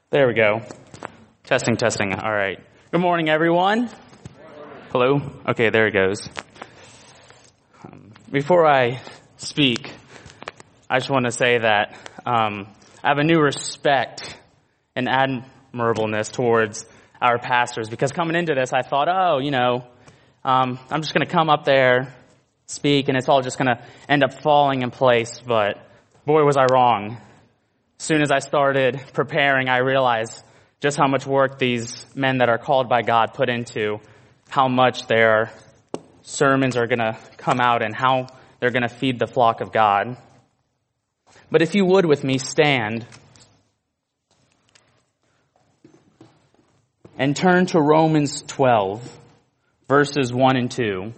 There we go. Testing. All right. Good morning, everyone. Hello? Okay, there it goes. Before I speak, I just want to say that I have a new respect and admirableness towards our pastors, because coming into this, I thought, I'm just going to come up there, speak, and it's all just going to end up falling in place. But boy, was I wrong. As soon as I started preparing, I realized just how much work these men that are called by God put into how much their sermons are going to come out and how they're going to feed the flock of God. But if you would with me, stand and turn to Romans 12, verses 1 and 2.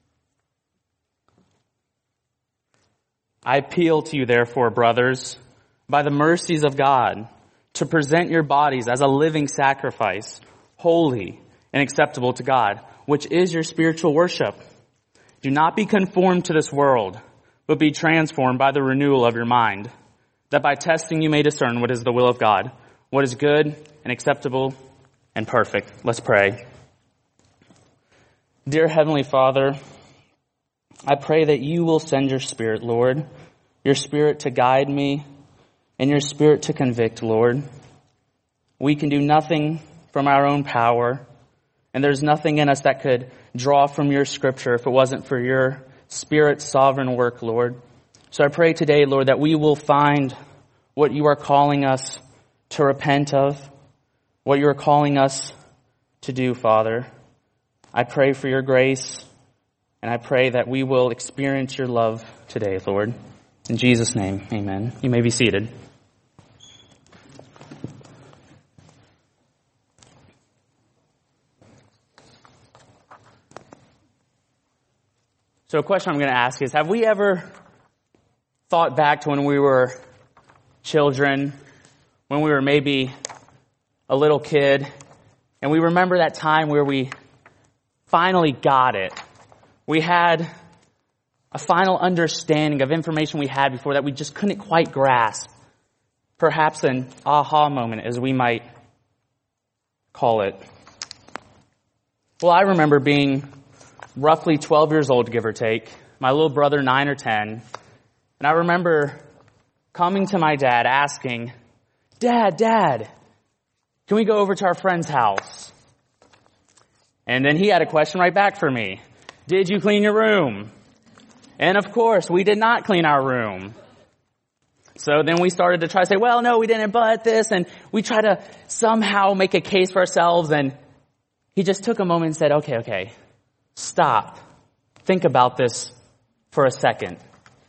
I appeal to you, therefore, brothers, by the mercies of God, to present your bodies as a living sacrifice, holy and acceptable to God, which is your spiritual worship. Do not be conformed to this world, but be transformed by the renewal of your mind, that by testing you may discern what is the will of God, what is good and acceptable and perfect. Let's pray. Dear Heavenly Father, I pray that you will send your Spirit, Lord, your Spirit to guide me, and your Spirit to convict, Lord. We can do nothing from our own power, and there's nothing in us that could draw from your Scripture if it wasn't for your Spirit's sovereign work, Lord. So I pray today, Lord, that we will find what you are calling us to repent of, what you are calling us to do, Father. I pray for your grace, and I pray that we will experience your love today, Lord. In Jesus' name, amen. You may be seated. So a question I'm going to ask is, have we ever thought back to when we were children, when we were maybe a little kid, and we remember that time where we finally got it? We had a final understanding of information we had before that we just couldn't quite grasp. Perhaps an aha moment, as we might call it. Well, I remember being roughly 12 years old, give or take. My little brother, 9 or 10. And I remember coming to my dad asking, Dad, can we go over to our friend's house? And then he had a question right back for me. Did you clean your room? And of course, we did not clean our room. So then we started to try to say, well, no, we didn't, but this. And we tried to somehow make a case for ourselves. And he just took a moment and said, okay, stop. Think about this for a second.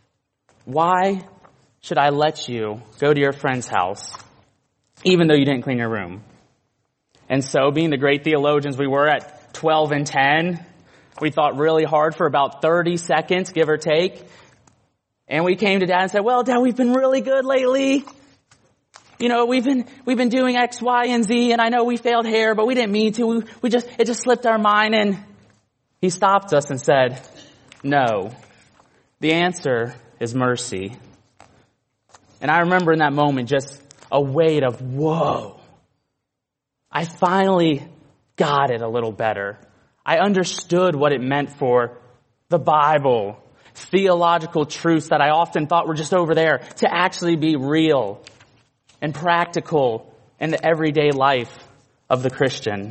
Why should I let you go to your friend's house, even though you didn't clean your room? And so, being the great theologians we were at 12 and 10, we thought really hard for about 30 seconds, give or take. And we came to Dad and said, well, Dad, we've been really good lately. You know, we've been doing X, Y, and Z, and I know we failed here, but we didn't mean to. It just slipped our mind. And he stopped us and said, no, the answer is mercy. And I remember in that moment just a weight of, whoa, I finally got it a little better. I understood what it meant for the Bible, theological truths that I often thought were just over there, to actually be real and practical in the everyday life of the Christian.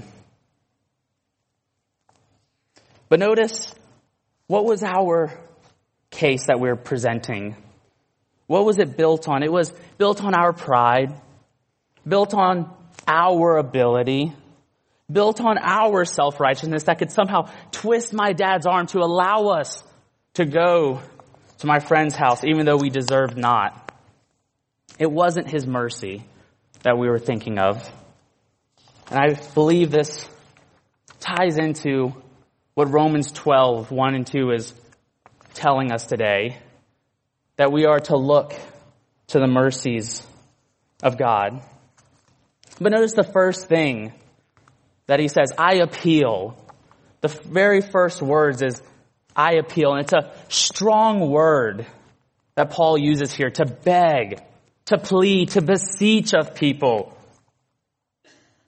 But notice, what was our case that we're presenting? What was it built on? It was built on our pride, built on our ability, built on our self-righteousness that could somehow twist my dad's arm to allow us to go to my friend's house, even though we deserved not. It wasn't his mercy that we were thinking of. And I believe this ties into what Romans 12, 1 and 2 is telling us today, that we are to look to the mercies of God. But notice the first thing that he says, I appeal. The very first words is, I appeal. And it's a strong word that Paul uses here to beg, to plead, to beseech of people.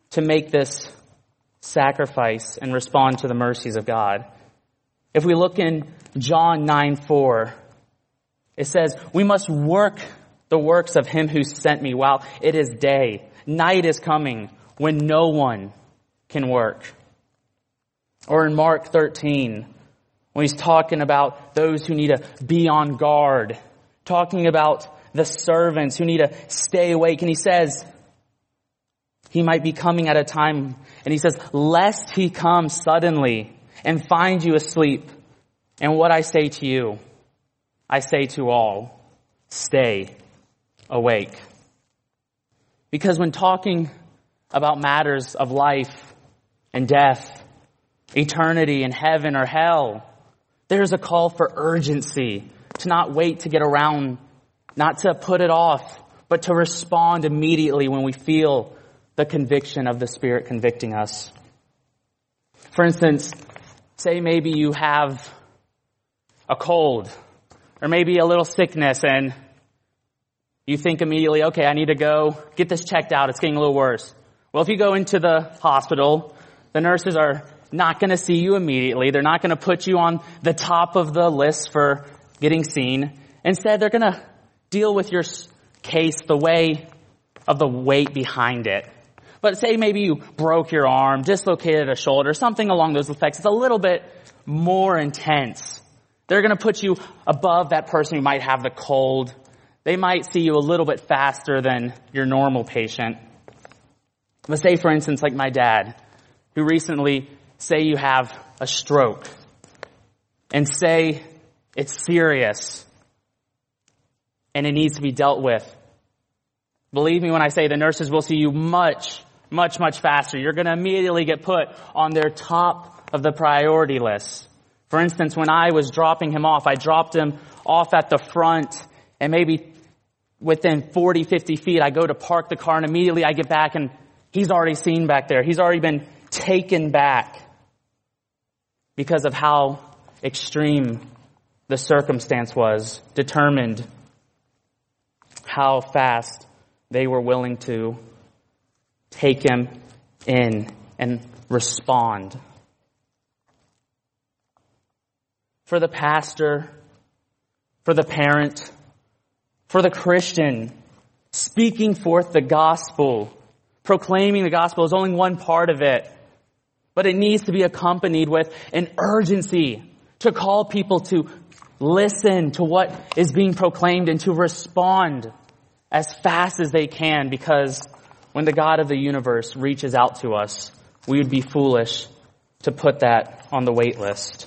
to make this sacrifice and respond to the mercies of God. If we look in John 9:4, it says, "We must work the works of him who sent me while it is day. Night is coming when no one can work." Or in Mark 13, when he's talking about those who need to be on guard, talking about the servants who need to stay awake. And he says, he might be coming at a time, and he says, "Lest he come suddenly and find you asleep. And what I say to you, I say to all, stay awake." Because when talking about matters of life and death, eternity and heaven or hell, there's a call for urgency, to not wait to get around, not to put it off, but to respond immediately when we feel the conviction of the Spirit convicting us. For instance, say maybe you have a cold or maybe a little sickness and you think immediately, okay, I need to go get this checked out. It's getting a little worse. Well, if you go into the hospital, the nurses are not going to see you immediately. They're not going to put you on the top of the list for getting seen. Instead, they're going to deal with your case the way of the weight behind it. But say maybe you broke your arm, dislocated a shoulder, something along those effects. It's a little bit more intense. They're going to put you above that person who might have the cold. They might see you a little bit faster than your normal patient. But say, for instance, like my dad, who recently, say you have a stroke, and say it's serious and it needs to be dealt with. Believe me when I say the nurses will see you much faster. You're going to immediately get put on their top of the priority list. For instance, when I was dropping him off, I dropped him off at the front, and maybe within 40, 50 feet, I go to park the car, and immediately I get back, and he's already seen back there. He's already been taken back because of how extreme the circumstance was, determined how fast they were willing to take him in and respond. For the pastor, for the parent, for the Christian, speaking forth the gospel, proclaiming the gospel is only one part of it, but it needs to be accompanied with an urgency to call people to listen to what is being proclaimed and to respond as fast as they can, because when the God of the universe reaches out to us, we would be foolish to put that on the wait list.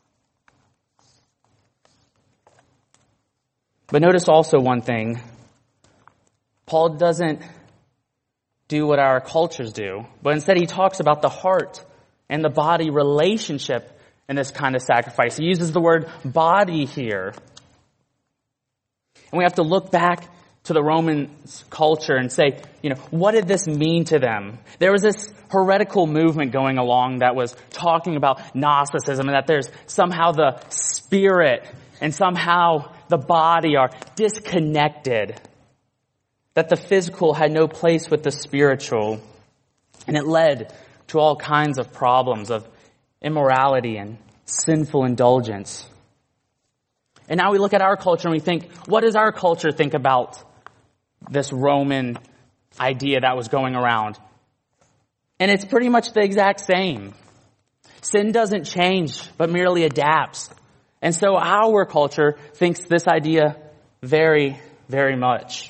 But notice also one thing. Paul doesn't do what our cultures do, but instead he talks about the heart and the body relationship in this kind of sacrifice. He uses the word body here. And we have to look back to the Roman culture and say, what did this mean to them? There was this heretical movement going along that was talking about Gnosticism, and that there's somehow the spirit and somehow the body are disconnected, that the physical had no place with the spiritual. And it led to all kinds of problems of immorality and sinful indulgence. And now we look at our culture and we think, what does our culture think about this Roman idea that was going around? And it's pretty much the exact same. Sin doesn't change, but merely adapts. And so our culture thinks this idea very, very much.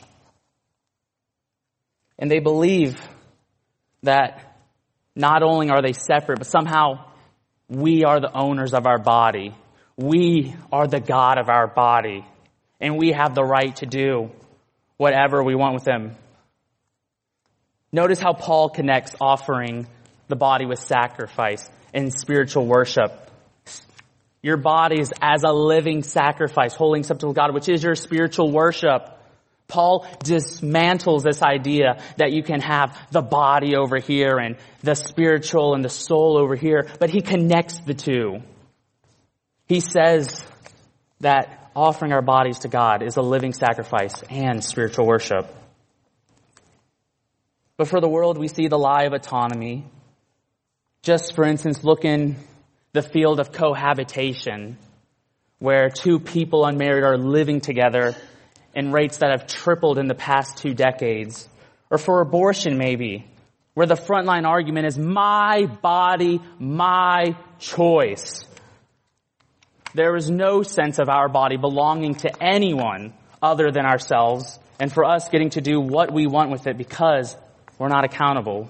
And they believe that not only are they separate, but somehow we are the owners of our body. We are the God of our body. And we have the right to do whatever we want with them. Notice how Paul connects offering the body with sacrifice and spiritual worship. Your bodies as a living sacrifice, holy and acceptable to God, which is your spiritual worship. Paul dismantles this idea that you can have the body over here and the spiritual and the soul over here, but he connects the two. He says that offering our bodies to God is a living sacrifice and spiritual worship. But for the world, we see the lie of autonomy. Just, for instance, look in the field of cohabitation, where two people unmarried are living together in rates that have tripled in the past 2 decades. Or for abortion, maybe, where the frontline argument is my body, my choice. There is no sense of our body belonging to anyone other than ourselves, and for us getting to do what we want with it because we're not accountable.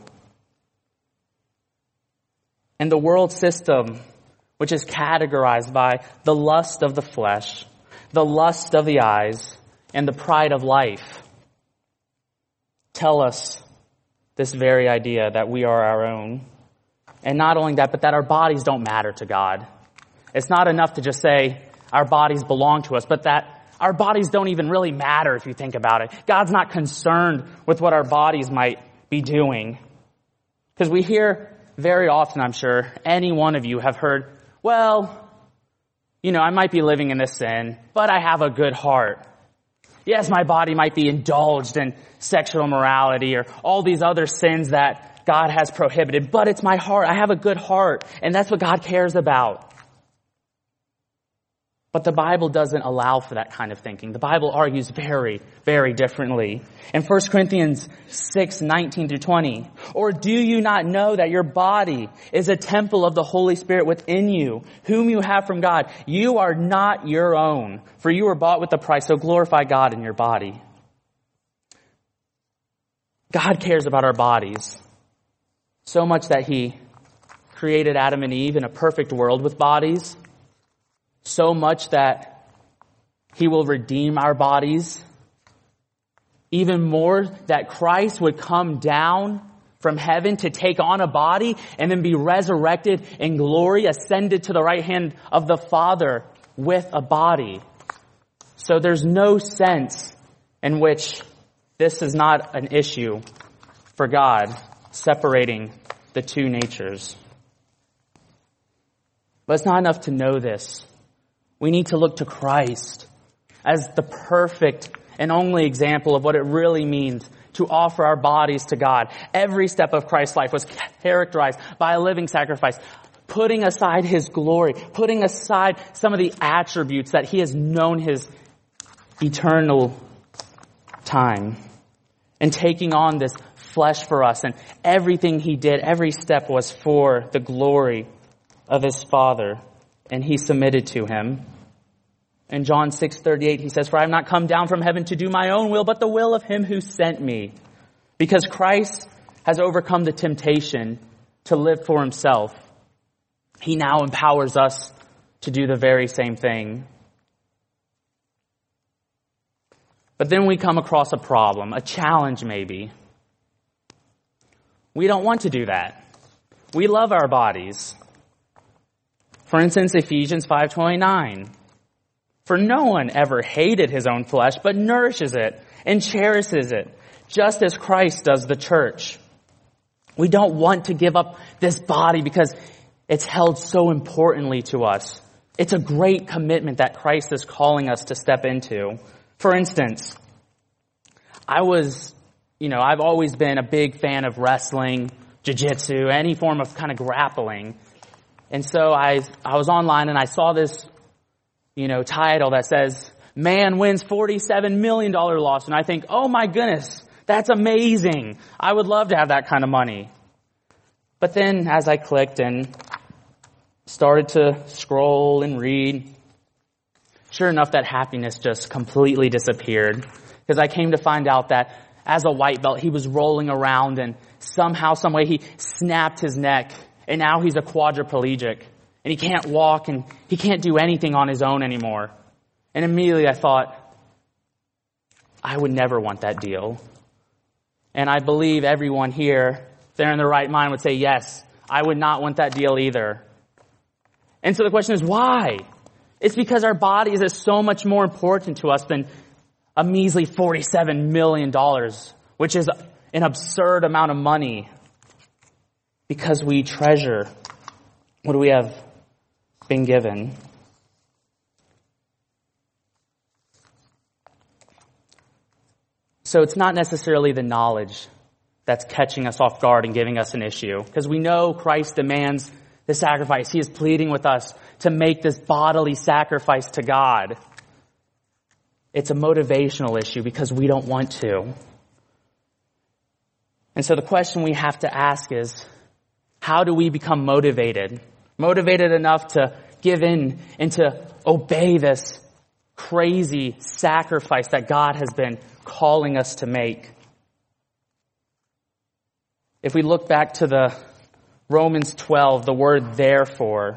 And the world system, which is categorized by the lust of the flesh, the lust of the eyes, and the pride of life, tell us this very idea that we are our own. And not only that, but that our bodies don't matter to God. It's not enough to just say our bodies belong to us, but that our bodies don't even really matter if you think about it. God's not concerned with what our bodies might be doing. Because we hear very often, I'm sure, any one of you have heard, well, I might be living in this sin, but I have a good heart. Yes, my body might be indulged in sexual immorality or all these other sins that God has prohibited, but it's my heart. I have a good heart, and that's what God cares about. But the Bible doesn't allow for that kind of thinking. The Bible argues very, very differently. In 1 Corinthians 6:19-20, or do you not know that your body is a temple of the Holy Spirit within you, whom you have from God? You are not your own, for you were bought with a price, so glorify God in your body. God cares about our bodies so much that He created Adam and Eve in a perfect world with bodies, so much that He will redeem our bodies. Even more, that Christ would come down from heaven to take on a body and then be resurrected in glory, ascended to the right hand of the Father with a body. So there's no sense in which this is not an issue for God, separating the two natures. But it's not enough to know this. We need to look to Christ as the perfect and only example of what it really means to offer our bodies to God. Every step of Christ's life was characterized by a living sacrifice, putting aside His glory, putting aside some of the attributes that He has known His eternal time, and taking on this flesh for us. And everything He did, every step was for the glory of His Father, and He submitted to Him. In John 6:38, He says, for I have not come down from heaven to do my own will, but the will of Him who sent me. Because Christ has overcome the temptation to live for Himself, He now empowers us to do the very same thing. But then we come across a problem, a challenge maybe. We don't want to do that. We love our bodies. For instance, Ephesians 5:29. For no one ever hated his own flesh, but nourishes it and cherishes it, just as Christ does the church. We don't want to give up this body because it's held so importantly to us. It's a great commitment that Christ is calling us to step into. For instance, I've always been a big fan of wrestling, jiu-jitsu, any form of kind of grappling. And so I was online and I saw this title that says, man wins $47 million loss. And I think, oh my goodness, that's amazing. I would love to have that kind of money. But then as I clicked and started to scroll and read, sure enough, that happiness just completely disappeared. Because I came to find out that as a white belt, he was rolling around and somehow, some way he snapped his neck. And now he's a quadriplegic. And he can't walk and he can't do anything on his own anymore. And immediately I thought, I would never want that deal. And I believe everyone here, if they're in their right mind, would say, yes, I would not want that deal either. And so the question is, why? It's because our bodies is so much more important to us than a measly $47 million, which is an absurd amount of money. Because we treasure what we have been given. So it's not necessarily the knowledge that's catching us off guard and giving us an issue. Because we know Christ demands the sacrifice. He is pleading with us to make this bodily sacrifice to God. It's a motivational issue because we don't want to. And so the question we have to ask is, how do we become motivated? Motivated enough to give in and to obey this crazy sacrifice that God has been calling us to make. If we look back to the Romans 12, the word therefore,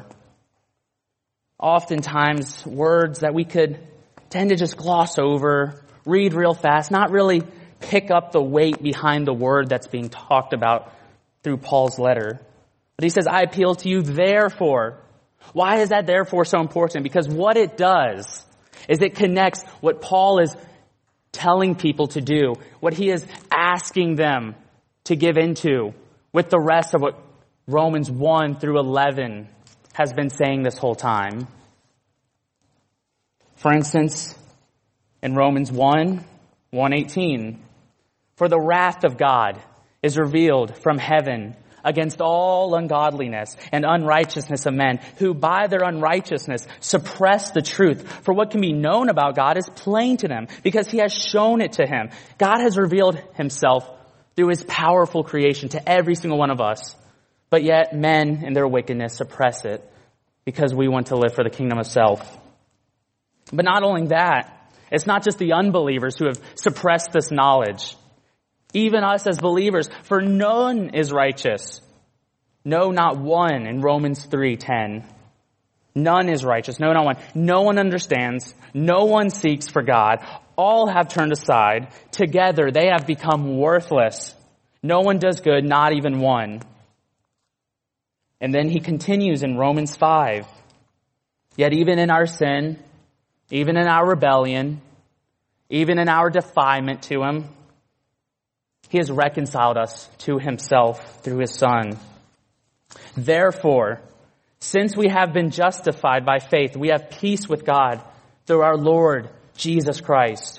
oftentimes words that we could tend to just gloss over, read real fast, not really pick up the weight behind the word that's being talked about through Paul's letter. But he says, I appeal to you therefore. Why is that therefore so important? Because what it does is it connects what Paul is telling people to do, what he is asking them to give into, with the rest of what Romans 1 through 11 has been saying this whole time. For instance, in Romans 1:18, for the wrath of God is revealed from heaven against all ungodliness and unrighteousness of men, who by their unrighteousness suppress the truth. For what can be known about God is plain to them, because he has shown it to him. God has revealed himself through his powerful creation to every single one of us. But yet men in their wickedness suppress it because we want to live for the kingdom of self. But not only that, it's not just the unbelievers who have suppressed this knowledge. Even us as believers, for none is righteous. No, not one, in Romans 3:10. None is righteous. No, not one. No one understands. No one seeks for God. All have turned aside. Together they have become worthless. No one does good, not even one. And then he continues in Romans 5. Yet even in our sin, even in our rebellion, even in our defilement to him, he has reconciled us to himself through his Son. Therefore, since we have been justified by faith, we have peace with God through our Lord Jesus Christ.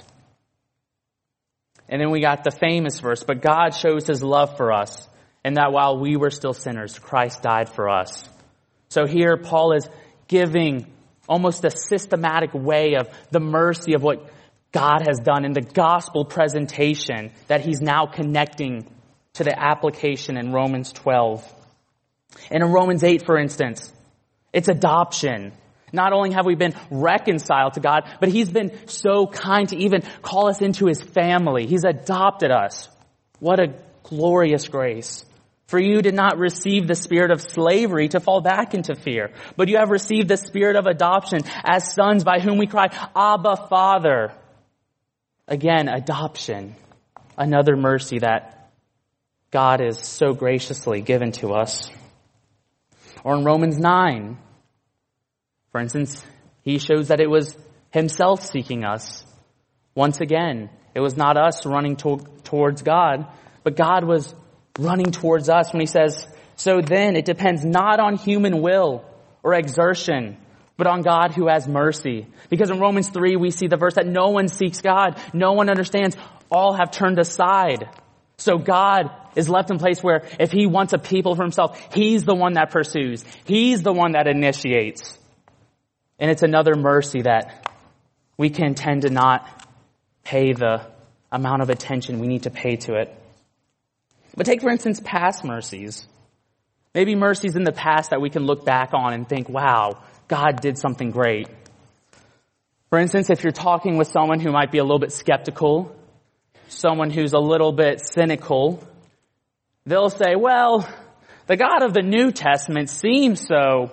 And then we got the famous verse, but God shows his love for us, and that while we were still sinners, Christ died for us. So here Paul is giving almost a systematic way of the mercy of what God has done in the gospel presentation that he's now connecting to the application in Romans 12. And in Romans 8, for instance, it's adoption. Not only have we been reconciled to God, but he's been so kind to even call us into his family. He's adopted us. What a glorious grace. For you did not receive the spirit of slavery to fall back into fear, but you have received the spirit of adoption as sons, by whom we cry, Abba, Father. Again, adoption. Another mercy that God is so graciously given to us. Or in Romans 9, for instance, he shows that it was himself seeking us. Once again, it was not us running towards God, but God was running towards us when he says, so then it depends not on human will or exertion, but on God who has mercy. Because in Romans 3, we see the verse that no one seeks God, no one understands, all have turned aside. So God is left in a place where if he wants a people for himself, he's the one that pursues. He's the one that initiates. And it's another mercy that we can tend to not pay the amount of attention we need to pay to it. But take, for instance, past mercies. Maybe mercies in the past that we can look back on and think, wow, God did something great. For instance, if you're talking with someone who might be a little bit skeptical, someone who's a little bit cynical, they'll say, well, the God of the New Testament seems so,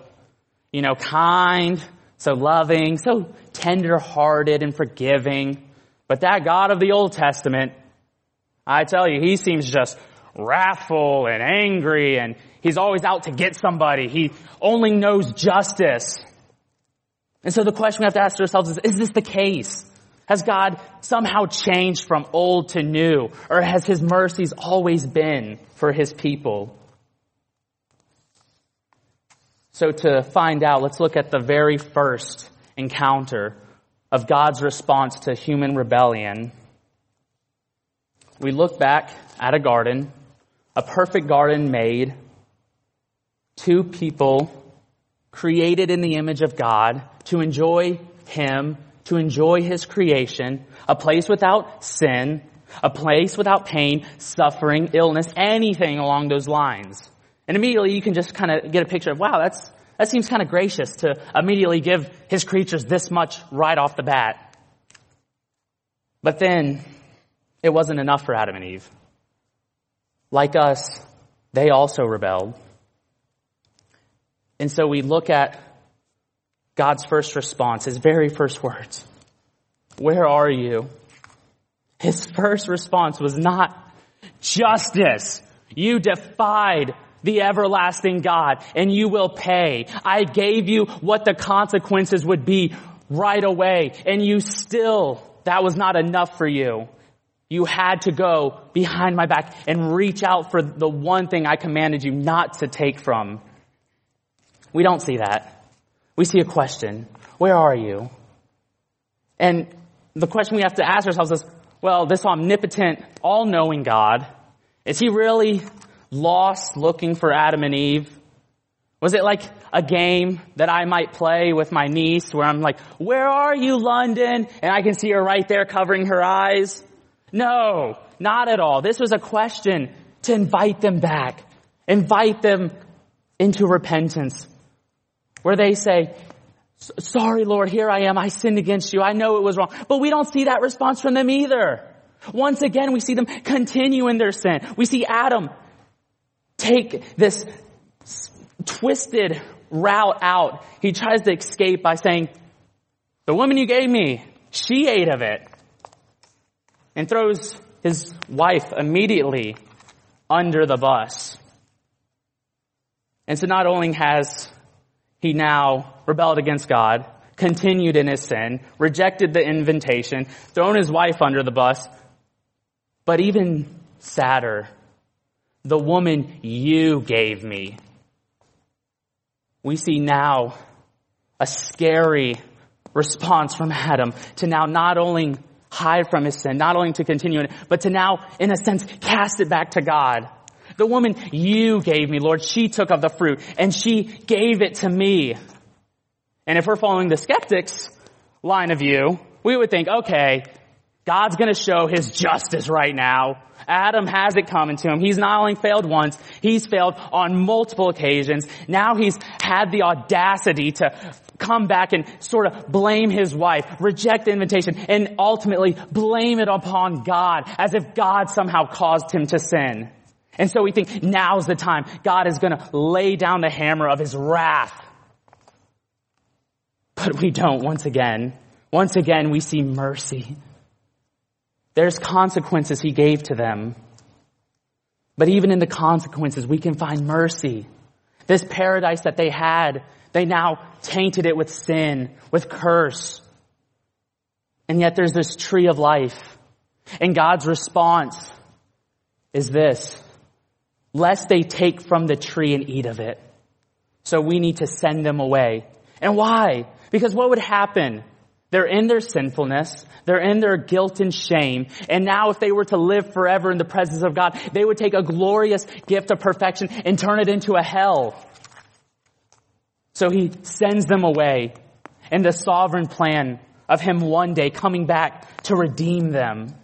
kind, so loving, so tender-hearted and forgiving. But that God of the Old Testament, I tell you, he seems just wrathful and angry, and he's always out to get somebody. He only knows justice. And so the question we have to ask ourselves is this the case? Has God somehow changed from old to new? Or has his mercies always been for his people? So to find out, let's look at the very first encounter of God's response to human rebellion. We look back at a garden a perfect garden made, two people created in the image of God to enjoy Him, to enjoy His creation, a place without sin, a place without pain, suffering, illness, anything along those lines. And immediately you can just kind of get a picture of, wow, that seems kind of gracious to immediately give His creatures this much right off the bat. But then it wasn't enough for Adam and Eve. Like us, they also rebelled. And so we look at God's first response, His very first words. Where are you? His first response was not justice. You defied the everlasting God, and you will pay. I gave you what the consequences would be right away, and that was not enough for you. You had to go behind my back and reach out for the one thing I commanded you not to take from. We don't see that. We see a question. Where are you? And the question we have to ask ourselves is, well, this omnipotent, all-knowing God, is He really lost looking for Adam and Eve? Was it like a game that I might play with my niece where I'm like, where are you, London? And I can see her right there covering her eyes. No, not at all. This was a question to invite them back, invite them into repentance, where they say, sorry, Lord, here I am. I sinned against you. I know it was wrong. But we don't see that response from them either. Once again, we see them continue in their sin. We see Adam take this twisted route out. He tries to escape by saying, the woman you gave me, she ate of it. And throws his wife immediately under the bus. And so not only has he now rebelled against God, continued in his sin, rejected the invitation, thrown his wife under the bus, but even sadder, the woman you gave me. We see now a scary response from Adam to now not only hide from his sin, not only to continue in it, but to now, in a sense, cast it back to God. The woman you gave me, Lord, she took of the fruit and she gave it to me. And if we're following the skeptics' line of view, we would think, okay, God's going to show His justice right now. Adam has it coming to him. He's not only failed once, he's failed on multiple occasions. Now he's had the audacity to come back and sort of blame his wife, reject the invitation, and ultimately blame it upon God as if God somehow caused him to sin. And so we think now's the time. God is going to lay down the hammer of His wrath. But we don't once again. Once again, we see mercy. There's consequences He gave to them. But even in the consequences, we can find mercy. This paradise that they had, they now tainted it with sin, with curse. And yet there's this tree of life. And God's response is this: lest they take from the tree and eat of it. So we need to send them away. And why? Because what would happen? They're in their sinfulness. They're in their guilt and shame. And now if they were to live forever in the presence of God, they would take a glorious gift of perfection and turn it into a hell. So He sends them away in the sovereign plan of Him one day coming back to redeem them.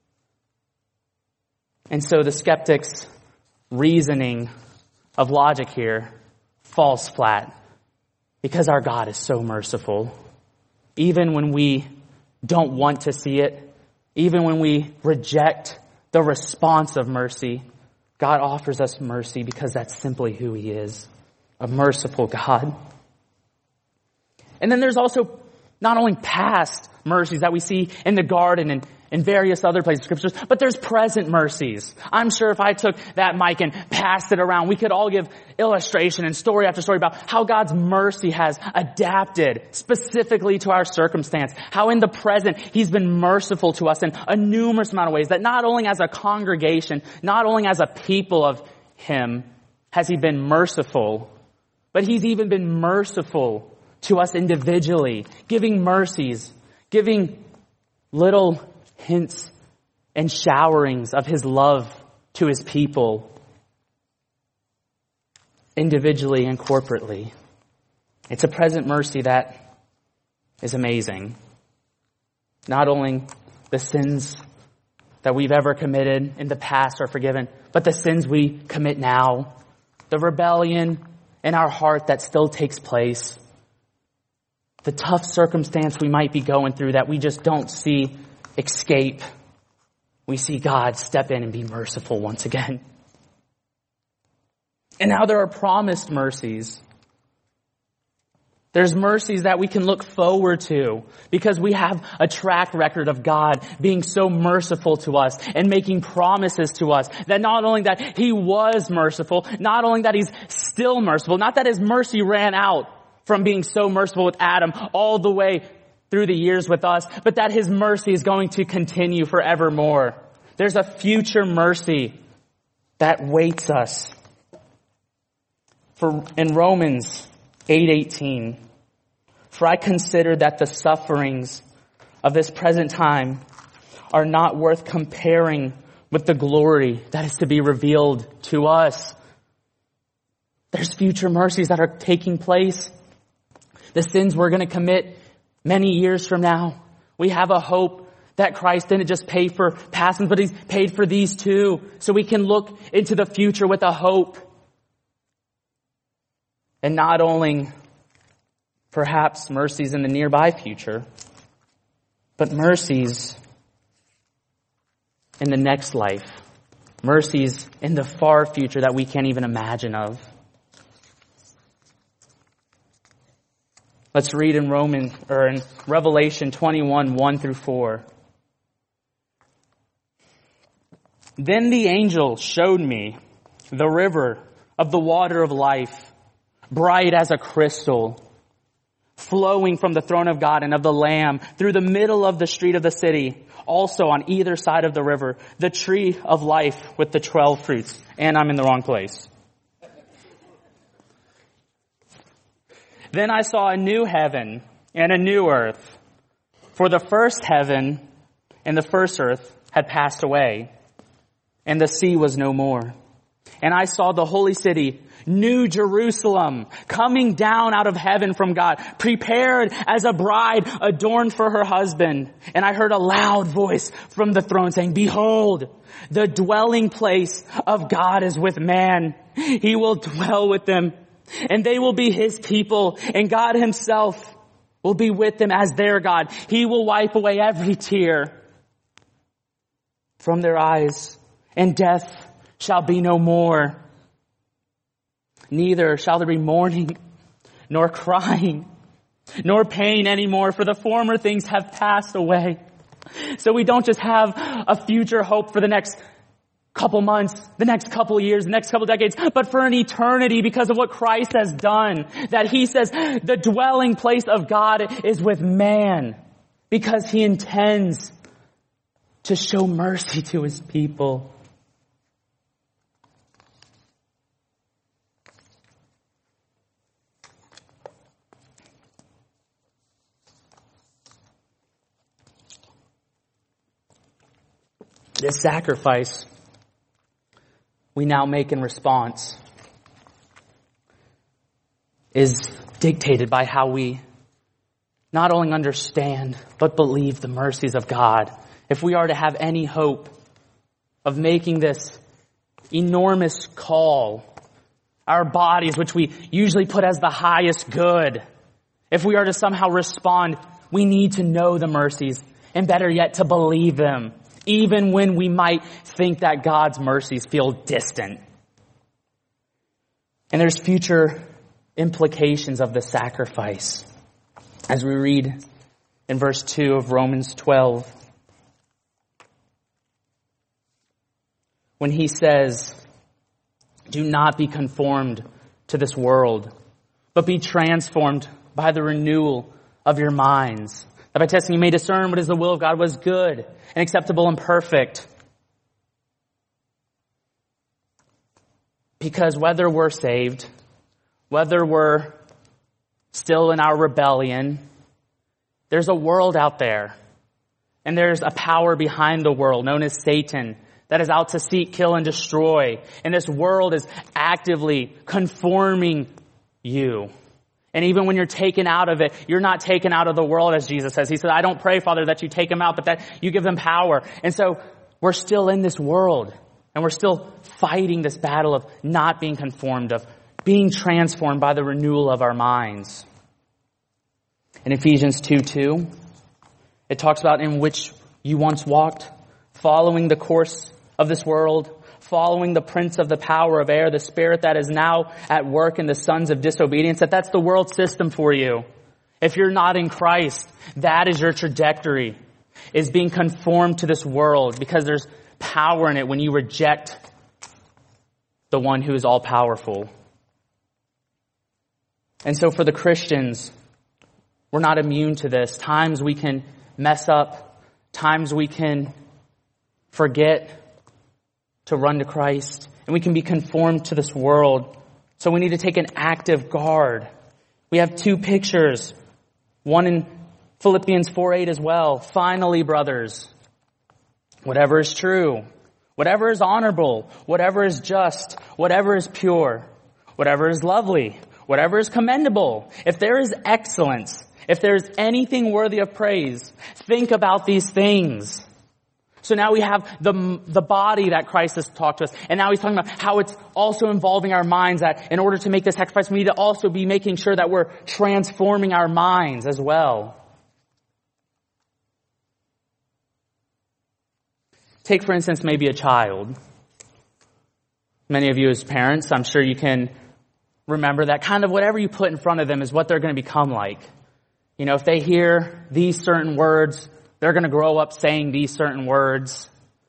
And so the skeptics' reasoning of logic here falls flat because our God is so merciful. Even when we don't want to see it, even when we reject the response of mercy, God offers us mercy because that's simply who He is, a merciful God. And then there's also not only past mercies that we see in the garden and in various other places in scriptures, but there's present mercies. I'm sure if I took that mic and passed it around, we could all give illustration and story after story about how God's mercy has adapted specifically to our circumstance. How in the present He's been merciful to us in a numerous amount of ways, that not only as a congregation, not only as a people of Him has He been merciful, but He's even been merciful to us individually, giving mercies, giving little hints and showerings of His love to His people individually and corporately. It's a present mercy that is amazing. Not only the sins that we've ever committed in the past are forgiven, but the sins we commit now, the rebellion in our heart that still takes place, the tough circumstance we might be going through that we just don't see escape. We see God step in and be merciful once again. And now there are promised mercies. There's mercies that we can look forward to because we have a track record of God being so merciful to us and making promises to us that not only that He was merciful, not only that He's still merciful, not that His mercy ran out from being so merciful with Adam all the way through the years with us, but that His mercy is going to continue forevermore. There's a future mercy that waits us. In Romans 8:18, for I consider that the sufferings of this present time are not worth comparing with the glory that is to be revealed to us. There's future mercies that are taking place. The sins we're going to commit many years from now. We have a hope that Christ didn't just pay for past sins, but He's paid for these too. So we can look into the future with a hope. And not only perhaps mercies in the nearby future, but mercies in the next life. Mercies in the far future that we can't even imagine of. Let's read in Revelation 21, 1 through 4. Then the angel showed me the river of the water of life, bright as a crystal, flowing from the throne of God and of the Lamb through the middle of the street of the city. Also on either side of the river, the tree of life with the 12 fruits. And I'm in the wrong place. Then I saw a new heaven and a new earth. For the first heaven and the first earth had passed away, and the sea was no more. And I saw the holy city, New Jerusalem, coming down out of heaven from God, prepared as a bride adorned for her husband. And I heard a loud voice from the throne saying, behold, the dwelling place of God is with man. He will dwell with them, and they will be His people, and God Himself will be with them as their God. He will wipe away every tear from their eyes, and death shall be no more. Neither shall there be mourning, nor crying, nor pain anymore, for the former things have passed away. So we don't just have a future hope for the next couple months, the next couple years, the next couple decades, but for an eternity because of what Christ has done. That He says the dwelling place of God is with man because He intends to show mercy to His people. This sacrifice we now make in response is dictated by how we not only understand, but believe the mercies of God. If we are to have any hope of making this enormous call, our bodies, which we usually put as the highest good, if we are to somehow respond, we need to know the mercies, and better yet, to believe them, even when we might think that God's mercies feel distant. And there's future implications of the sacrifice. As we read in verse 2 of Romans 12, when he says, do not be conformed to this world, but be transformed by the renewal of your minds, that by testing you may discern what is the will of God, was good and acceptable and perfect. Because whether we're saved, whether we're still in our rebellion, there's a world out there. And there's a power behind the world known as Satan that is out to seek, kill, and destroy. And this world is actively conforming you. And even when you're taken out of it, you're not taken out of the world, as Jesus says. He said, I don't pray, Father, that you take them out, but that you give them power. And so we're still in this world, and we're still fighting this battle of not being conformed, of being transformed by the renewal of our minds. In Ephesians 2:2, it talks about in which you once walked, following the course of this world, following the prince of the power of air, the spirit that is now at work in the sons of disobedience. That's the world system for you. If you're not in Christ, that is your trajectory, is being conformed to this world, because there's power in it when you reject the one who is all powerful. And so for the Christians, we're not immune to this. Times we can mess up. Times we can forget to run to Christ. And we can be conformed to this world. So we need to take an active guard. We have two pictures. One in Philippians 4:8 as well. Finally, brothers, whatever is true, whatever is honorable, whatever is just, whatever is pure, whatever is lovely, whatever is commendable, if there is excellence, if there is anything worthy of praise, think about these things. So now we have the body that Christ has talked to us. And now he's talking about how it's also involving our minds, that in order to make this sacrifice, we need to also be making sure that we're transforming our minds as well. Take, for instance, maybe a child. Many of you as parents, I'm sure you can remember that kind of whatever you put in front of them is what they're going to become like. You know, if they hear these certain words, they're going to grow up saying these certain words.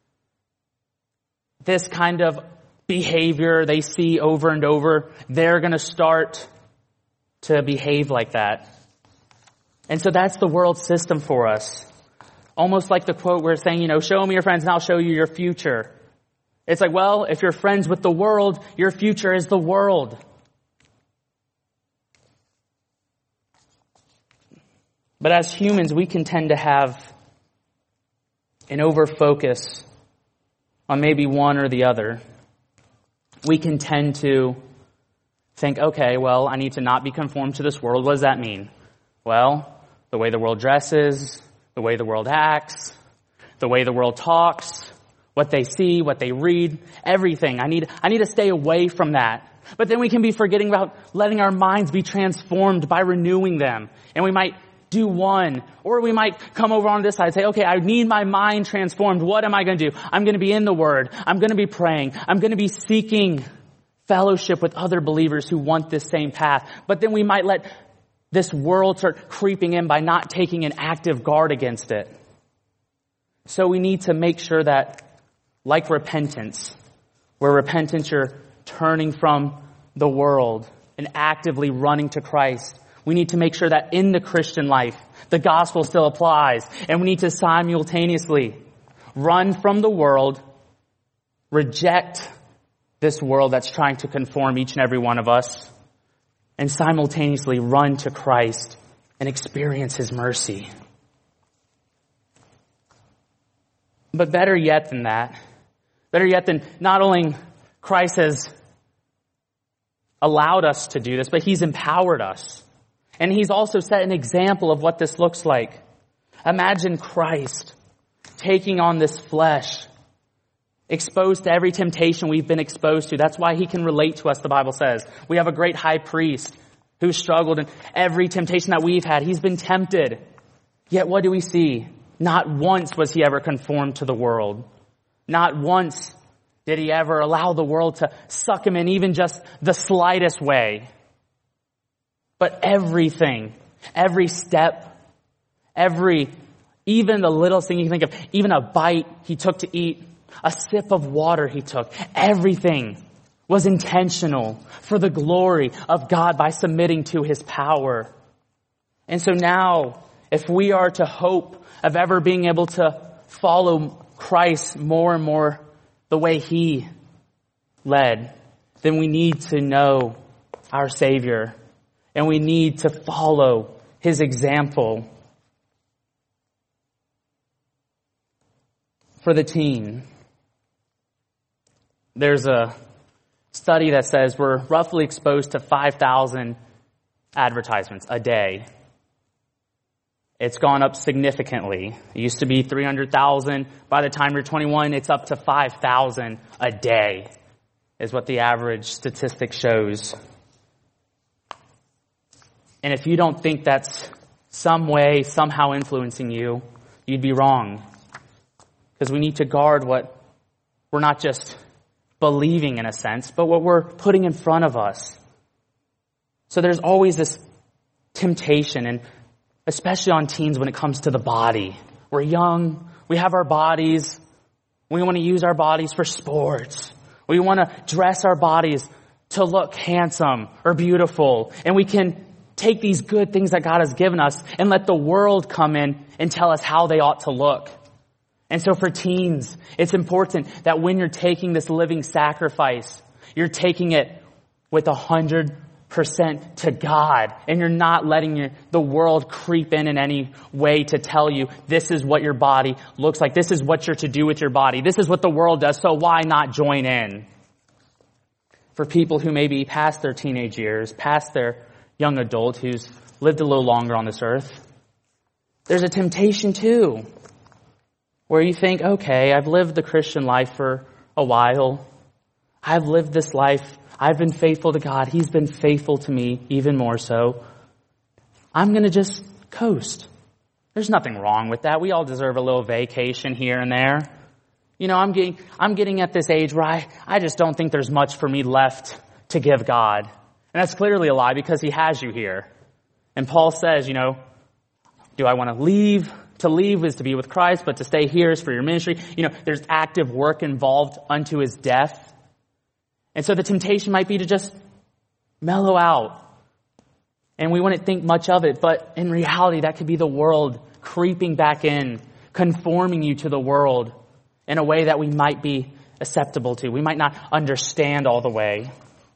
This kind of behavior they see over and over, they're going to start to behave like that. And so that's the world system for us. Almost like the quote we're saying, you know, show me your friends and I'll show you your future. It's like, well, if you're friends with the world, your future is the world. But as humans, we can tend to have an over-focus on maybe one or the other. We can tend to think, okay, well, I need to not be conformed to this world. What does that mean? Well, the way the world dresses, the way the world acts, the way the world talks, what they see, what they read, everything. I need to stay away from that. But then we can be forgetting about letting our minds be transformed by renewing them. And we might do one, or we might come over on this side and say, okay, I need my mind transformed. What am I going to do? I'm going to be in the Word. I'm going to be praying. I'm going to be seeking fellowship with other believers who want this same path. But then we might let this world start creeping in by not taking an active guard against it. So we need to make sure that, like repentance, where repentance you're turning from the world and actively running to Christ, we need to make sure that in the Christian life, the gospel still applies. And we need to simultaneously run from the world, reject this world that's trying to conform each and every one of us, and simultaneously run to Christ and experience His mercy. But better yet than that, better yet than not only Christ has allowed us to do this, but He's empowered us. And He's also set an example of what this looks like. Imagine Christ taking on this flesh, exposed to every temptation we've been exposed to. That's why He can relate to us, the Bible says. We have a great high priest who struggled in every temptation that we've had. He's been tempted. Yet what do we see? Not once was He ever conformed to the world. Not once did He ever allow the world to suck Him in even just the slightest way. But everything, every step, even the littlest thing you can think of, even a bite He took to eat, a sip of water He took, everything was intentional for the glory of God by submitting to His power. And so now, if we are to hope of ever being able to follow Christ more and more the way He led, then we need to know our Savior. And we need to follow His example. For the teen, There's a study that says we're roughly exposed to 5,000 advertisements a day. It's gone up significantly. It used to be 300,000. By the time you're 21, it's up to 5,000 a day, is what the average statistic shows. And if you don't think that's some way, somehow influencing you, you'd be wrong. Because we need to guard what we're not just believing in a sense, but what we're putting in front of us. So there's always this temptation, and especially on teens when it comes to the body. We're young, we have our bodies, we want to use our bodies for sports. We want to dress our bodies to look handsome or beautiful, and we can take these good things that God has given us and let the world come in and tell us how they ought to look. And so for teens, it's important that when you're taking this living sacrifice, you're taking it with 100% to God, and you're not letting the world creep in any way to tell you this is what your body looks like. This is what you're to do with your body. This is what the world does, so why not join in? For people who may be past their teenage years, past their young adult who's lived a little longer on this earth, there's a temptation too, where you think, okay, I've lived the Christian life for a while. I've lived this life. I've been faithful to God. He's been faithful to me even more so. I'm going to just coast. There's nothing wrong with that. We all deserve a little vacation here and there. You know, I'm getting at this age where I just don't think there's much for me left to give God. And that's clearly a lie because he has you here. And Paul says, you know, do I want to leave? To leave is to be with Christ, but to stay here is for your ministry. You know, there's active work involved unto his death. And so the temptation might be to just mellow out. And we wouldn't think much of it, but in reality, that could be the world creeping back in, conforming you to the world in a way that we might be acceptable to. We might not understand all the way.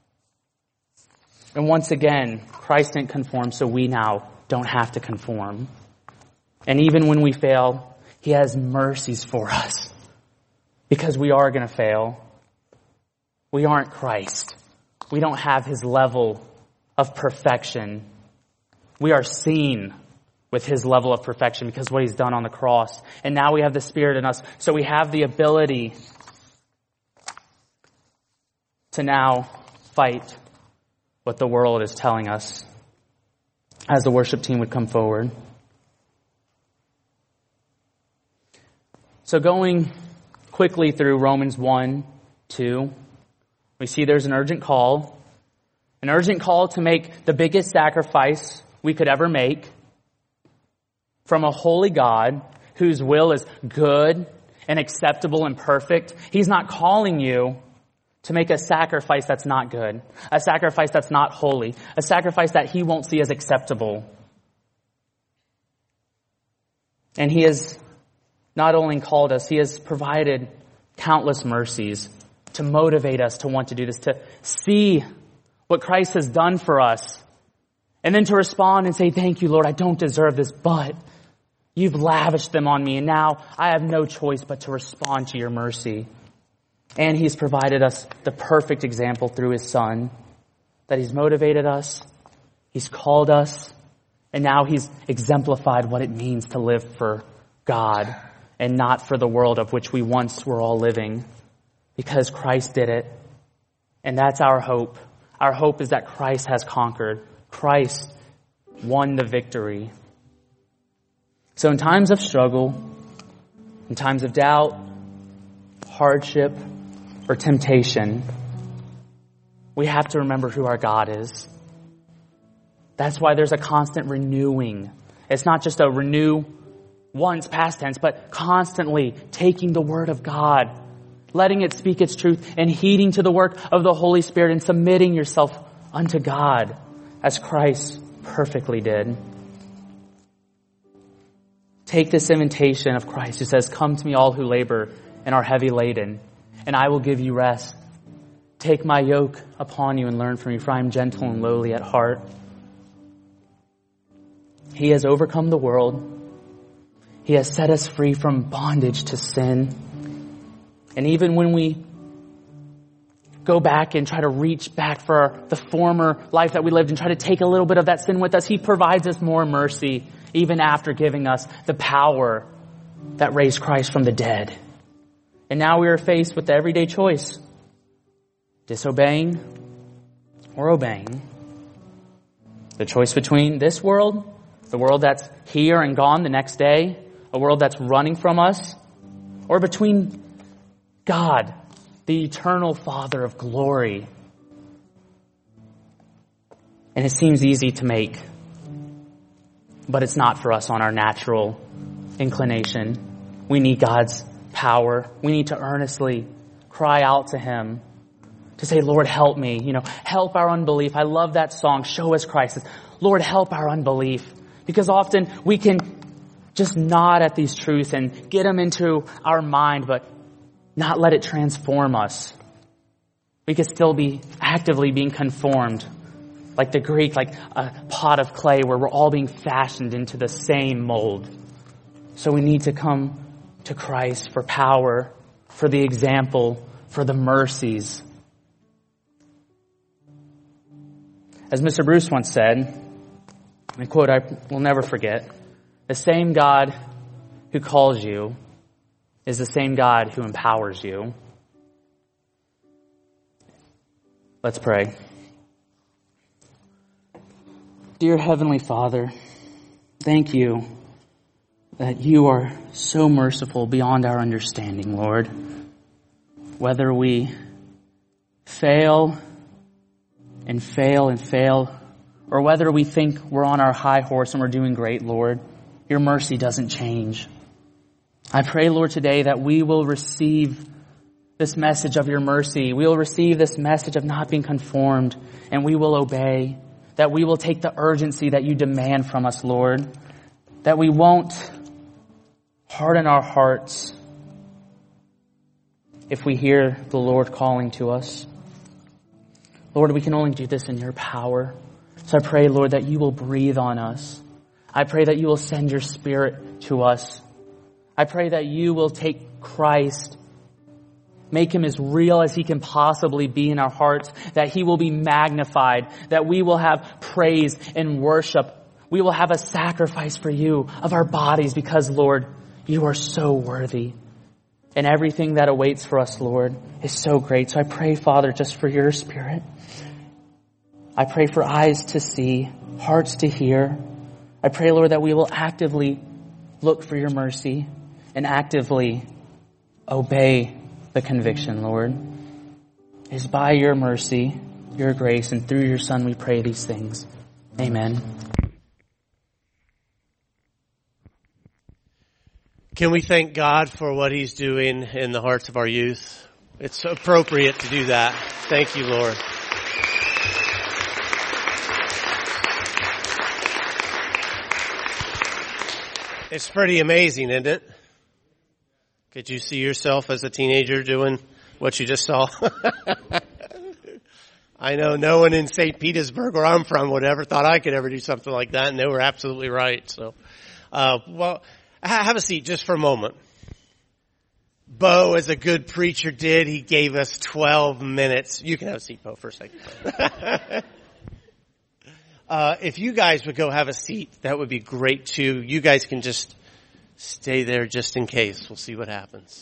And once again, Christ didn't conform, so we now don't have to conform. And even when we fail, he has mercies for us because we are going to fail. We aren't Christ. We don't have his level of perfection. We are seen with his level of perfection because of what he's done on the cross. And now we have the Spirit in us. So we have the ability to now fight what the world is telling us as the worship team would come forward. So going quickly through Romans 1, 2, we see there's an urgent call to make the biggest sacrifice we could ever make from a holy God whose will is good and acceptable and perfect. He's not calling you to make a sacrifice that's not good, a sacrifice that's not holy, a sacrifice that he won't see as acceptable. And he has not only called us, he has provided countless mercies to motivate us to want to do this, to see what Christ has done for us, and then to respond and say, thank you, Lord, I don't deserve this, but you've lavished them on me, and now I have no choice but to respond to your mercy. And he's provided us the perfect example through his Son, that he's motivated us, he's called us, and now he's exemplified what it means to live for God and not for the world of which we once were all living, because Christ did it. And that's our hope. Our hope is that Christ has conquered. Christ won the victory. So in times of struggle, in times of doubt, hardship, or temptation, we have to remember who our God is. That's why there's a constant renewing. It's not just a renew once past tense, but constantly taking the word of God, letting it speak its truth, and heeding to the work of the Holy Spirit and submitting yourself unto God as Christ perfectly did. Take this invitation of Christ who says, come to me all who labor and are heavy laden, and I will give you rest. Take my yoke upon you and learn from me, for I am gentle and lowly at heart. He has overcome the world. He has set us free from bondage to sin. And even when we go back and try to reach back for the former life that we lived and try to take a little bit of that sin with us. He provides us more mercy even after giving us the power that raised Christ from the dead. And now we are faced with the everyday choice: disobeying or obeying. The choice between this world, the world that's here and gone the next day, a world that's running from us, or between God, the eternal Father of glory. And it seems easy to make, but it's not for us on our natural inclination. We need God's power. We need to earnestly cry out to Him to say, Lord, help me. Help our unbelief. I love that song, Show Us Christ. Lord, help our unbelief. Because often we can just nod at these truths and get them into our mind, but not let it transform us. We could still be actively being conformed, like the Greek, like a pot of clay where we're all being fashioned into the same mold. So we need to come to Christ for power, for the example, for the mercies. As Mr. Bruce once said, and a quote I will never forget, the same God who calls you is the same God who empowers you. Let's pray. Dear Heavenly Father, thank you that you are so merciful beyond our understanding, Lord. Whether we fail and fail and fail, or whether we think we're on our high horse and we're doing great, Lord, your mercy doesn't change. I pray, Lord, today that we will receive this message of your mercy. We will receive this message of not being conformed, and we will obey. That we will take the urgency that you demand from us, Lord. That we won't harden our hearts if we hear the Lord calling to us. Lord, we can only do this in your power. So I pray, Lord, that you will breathe on us. I pray that you will send your Spirit to us. I pray that you will take Christ, make him as real as he can possibly be in our hearts, that he will be magnified, that we will have praise and worship. We will have a sacrifice for you of our bodies because, Lord, you are so worthy. And everything that awaits for us, Lord, is so great. So I pray, Father, just for your Spirit. I pray for eyes to see, hearts to hear. I pray, Lord, that we will actively look for your mercy and actively obey the conviction, Lord. It is by your mercy, your grace, and through your Son we pray these things. Amen. Can we thank God for what he's doing in the hearts of our youth? It's appropriate to do that. Thank you, Lord. It's pretty amazing, isn't it? Could you see yourself as a teenager doing what you just saw? I know no one in St. Petersburg, where I'm from, would ever thought I could ever do something like that, and they were absolutely right. So, well, have a seat just for a moment. Bo, as a good preacher did, he gave us 12 minutes. You can have a seat, Bo, for a second. If you guys would go have a seat, that would be great too. You guys can just stay there just in case. We'll see what happens.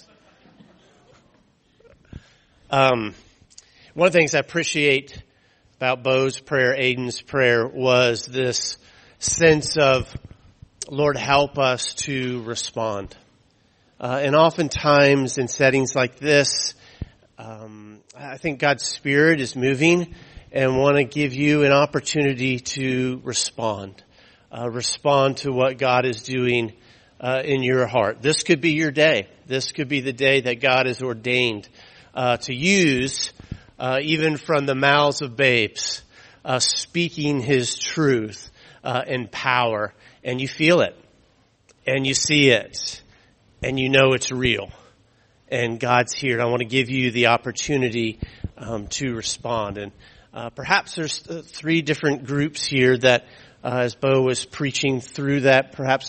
One of the things I appreciate about Bo's prayer, Aiden's prayer, was this sense of, Lord, help us to respond. And oftentimes in settings like this, I think God's Spirit is moving and want to give you an opportunity to respond. Respond to what God is doing in your heart. This could be your day. This could be the day that God has ordained to use, even from the mouths of babes, speaking his truth in power. And you feel it, and you see it, and you know it's real. And God's here. And I want to give you the opportunity to respond. And perhaps there's 3 different groups here that, as Bo was preaching through that, perhaps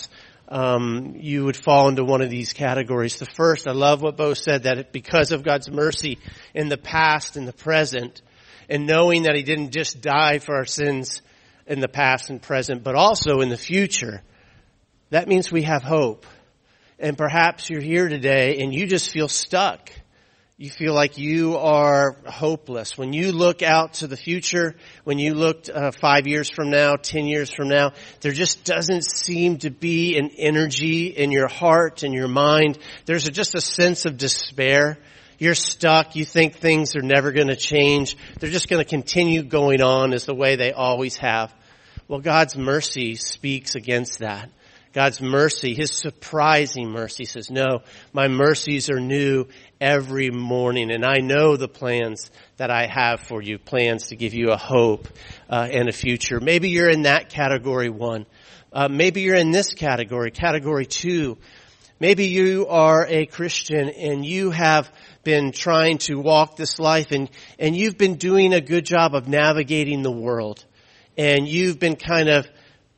you would fall into one of these categories. The first, I love what Bo said, that because of God's mercy in the past and the present, and knowing that he didn't just die for our sins in the past and present, but also in the future, that means we have hope. And perhaps you're here today and you just feel stuck. You feel like you are hopeless. When you look out to the future, when you look 5 years from now, 10 years from now, there just doesn't seem to be an energy in your heart and your mind. There's just a sense of despair. You're stuck. You think things are never going to change. They're just going to continue going on as the way they always have. Well, God's mercy speaks against that. God's mercy, His surprising mercy says, no, my mercies are new every morning, and I know the plans that I have for you, plans to give you a hope and a future. Maybe you're in that category 1. Maybe you're in this category 2. Maybe you are a Christian and you have been trying to walk this life and you've been doing a good job of navigating the world, and you've been kind of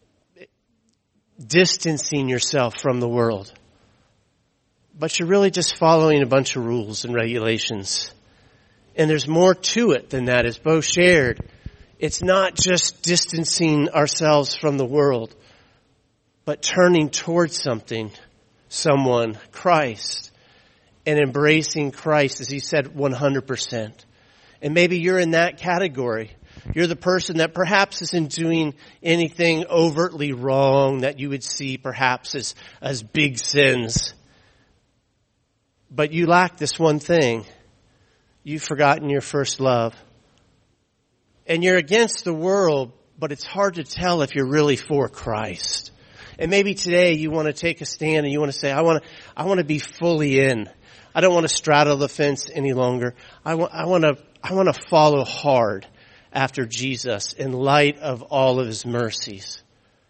distancing yourself from the world. But you're really just following a bunch of rules and regulations. And there's more to it than that, as Bo shared. It's not just distancing ourselves from the world, but turning towards something, someone, Christ, and embracing Christ, as he said, 100%. And maybe you're in that category. You're the person that perhaps isn't doing anything overtly wrong that you would see perhaps as big sins. But you lack this one thing. You've forgotten your first love. And you're against the world, but it's hard to tell if you're really for Christ. And maybe today you want to take a stand and you want to say, I want to be fully in. I don't want to straddle the fence any longer. I want to follow hard after Jesus in light of all of His mercies.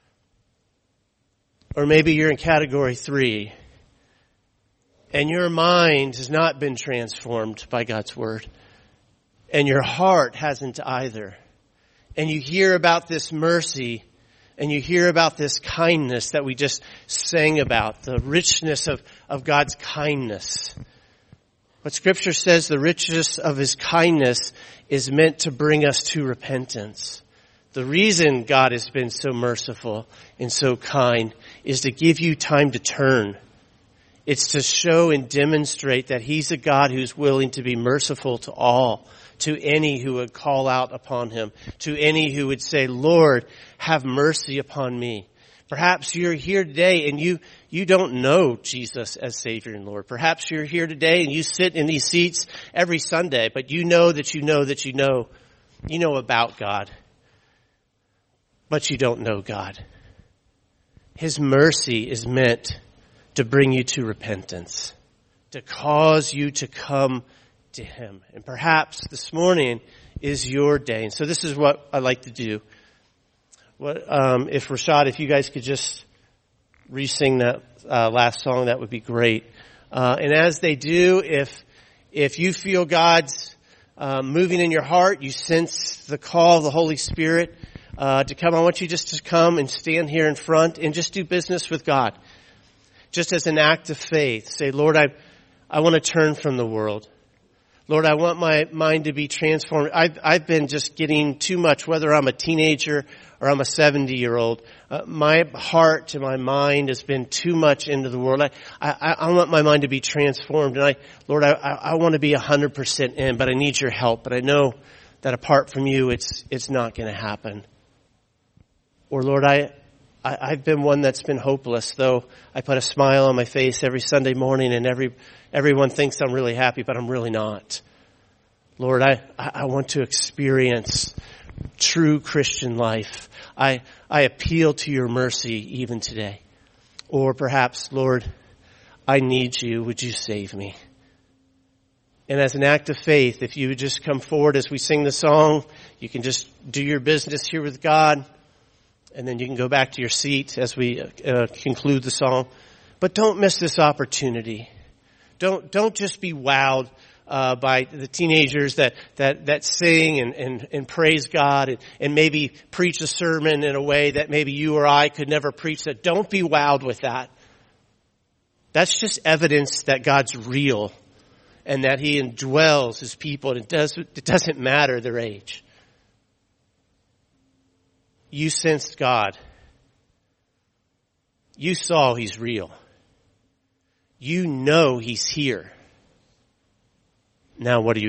Or maybe you're in category 3 and your mind has not been transformed by God's Word, and your heart hasn't either. And you hear about this mercy, and you hear about this kindness that we just sang about, the richness of God's kindness. But Scripture says the richness of His kindness is meant to bring us to repentance. The reason God has been so merciful and so kind is to give you time to turn. It's to show and demonstrate that He's a God who's willing to be merciful to all, to any who would call out upon Him, to any who would say, Lord, have mercy upon me. Perhaps you're here today and you don't know Jesus as Savior and Lord. Perhaps you're here today and you sit in these seats every Sunday, but you know about God, but you don't know God. His mercy is meant to bring you to repentance, to cause you to come to Him. And perhaps this morning is your day. And so this is what I like to do. If Rashad, if you guys could just re-sing that last song, that would be great. And as they do, if you feel God's moving in your heart, you sense the call of the Holy Spirit to come, I want you just to come and stand here in front and just do business with God. Just as an act of faith. Say, Lord, I want to turn from the world. Lord, I want my mind to be transformed. I've been just getting too much, whether I'm a teenager or I'm a 70-year-old. My heart and my mind has been too much into the world. I want my mind to be transformed. And Lord, I want to be 100% in, but I need your help. But I know that apart from you, it's not going to happen. Or Lord, I've been one that's been hopeless, though I put a smile on my face every Sunday morning and everyone thinks I'm really happy, but I'm really not. Lord, I want to experience true Christian life. I appeal to your mercy even today. Or perhaps, Lord, I need you. Would you save me? And as an act of faith, if you would just come forward as we sing the song, you can just do your business here with God. And then you can go back to your seat as we conclude the song. But don't miss this opportunity. Don't just be wowed by the teenagers that sing and praise God and maybe preach a sermon in a way that maybe you or I could never preach that. Don't be wowed with that. That's just evidence that God's real and that He indwells His people, and it doesn't matter their age. You sensed God. You saw He's real. You know He's here. Now what do you